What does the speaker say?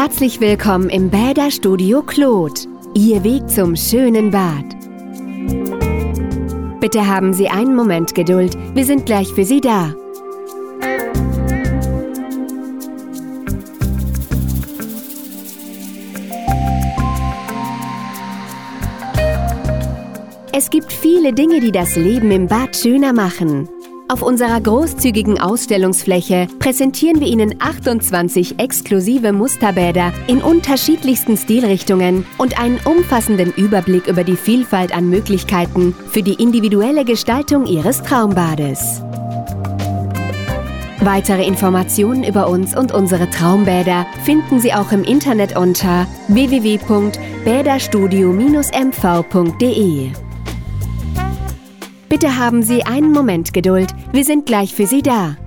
Herzlich willkommen im Bäderstudio Claude, Ihr Weg zum schönen Bad. Bitte haben Sie einen Moment Geduld, wir sind gleich für Sie da. Es gibt viele Dinge, die das Leben im Bad schöner machen. Auf unserer großzügigen Ausstellungsfläche präsentieren wir Ihnen 28 exklusive Musterbäder in unterschiedlichsten Stilrichtungen und einen umfassenden Überblick über die Vielfalt an Möglichkeiten für die individuelle Gestaltung Ihres Traumbades. Weitere Informationen über uns und unsere Traumbäder finden Sie auch im Internet unter www.bäderstudio-mv.de. Bitte haben Sie einen Moment Geduld, wir sind gleich für Sie da.